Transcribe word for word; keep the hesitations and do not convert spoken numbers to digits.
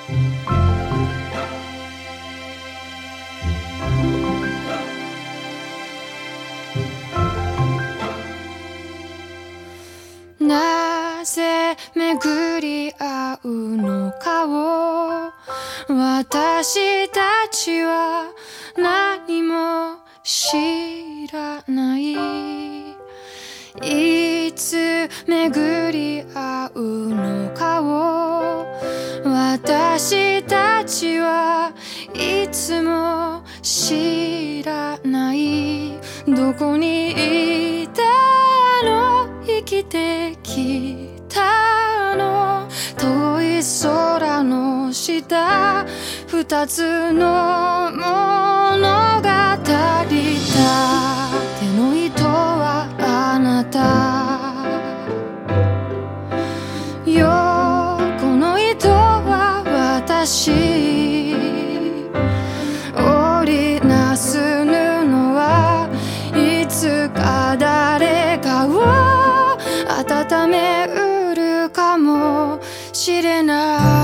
なぜ巡り合うのかを私たちは何も知らない。いつ巡り合うのかを私たちはいつも知らない。どこにいたの、生きてきたの、遠い空の下、二つの物語だ。手の糸はあなた、横の糸は私、織りなす布はいつか誰かを温めうるかもしれない。